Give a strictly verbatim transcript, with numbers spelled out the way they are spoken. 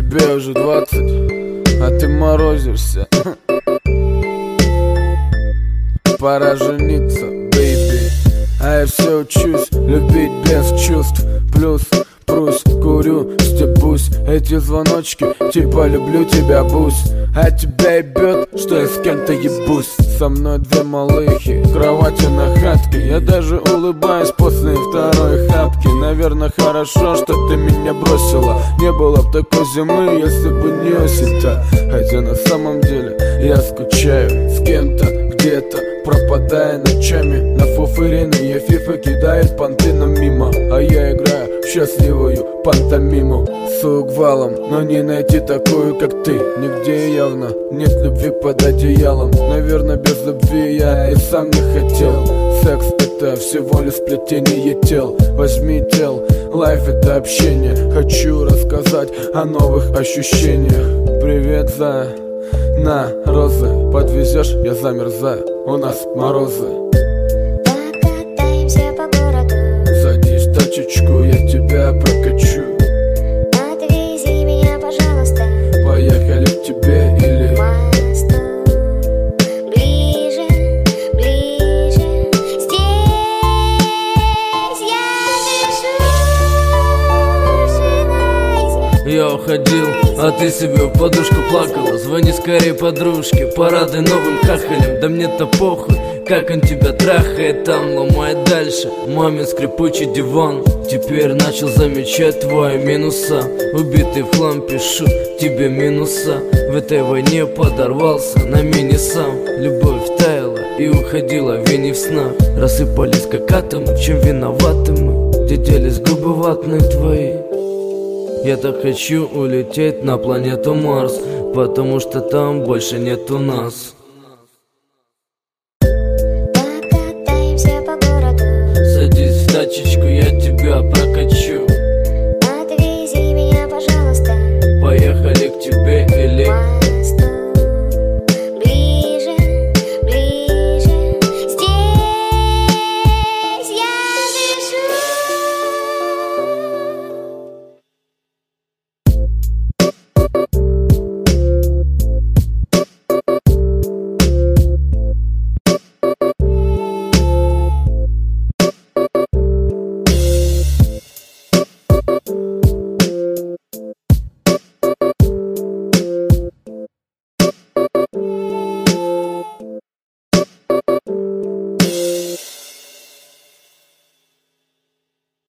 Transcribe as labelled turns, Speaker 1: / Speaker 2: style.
Speaker 1: Тебе уже двадцать, а ты морозишься. Пора жениться, бейби. А я все учусь любить без чувств. Плюс прусь, курю, стебусь. Эти звоночки, типа люблю тебя, бусь. А тебя ебет, что я с кем-то ебусь. Со мной две малыхи, кровати на хатке. Я даже улыбаюсь после второй хапки. Наверное, хорошо, что ты меня бросила. Не было б такой зимы, если бы не осень-то. Хотя на самом деле я скучаю с кем-то где-то, пропадая ночами на фуфыренные фифы, кидает понты нам мимо. А я играю в счастливую пантомиму с угвалом, но не найти такую, как ты. Нигде явно нет любви под одеялом. Наверное, без любви я и сам не хотел. Секс — это всего лишь сплетение тел. Возьми тел, лайф — это общение. Хочу рассказать о новых ощущениях. Привет, зая, на розы подвезешь, я замерзаю, у нас морозы.
Speaker 2: Покатаемся по городу.
Speaker 1: Садись в тачечку, я тебя прокачу.
Speaker 2: Отвези меня, пожалуйста.
Speaker 1: Поехали к тебе или
Speaker 2: Мосту. Ближе, ближе. Здесь я дышу. Сжимайся.
Speaker 3: Я уходил, а ты себе в подушку плакала. Звони скорее подружке, порадуй новым хахалем. Да мне-то похуй, как он тебя трахает, там ломает дальше мамин скрипучий диван. Теперь начал замечать твои минуса. Убитый в хлам пишу тебе минуса. В этой войне подорвался на мини сам. Любовь таяла и уходила вени в снах. Рассыпались как атомы, чем виноваты мы. Где делись губы ватные твои. Я так хочу улететь на планету Марс, потому что там больше нету нас.
Speaker 2: Покатаемся по городу.
Speaker 3: Садись в тачечку, я тебя прокачу.
Speaker 2: Отвези меня, пожалуйста.
Speaker 3: Поехали к тебе или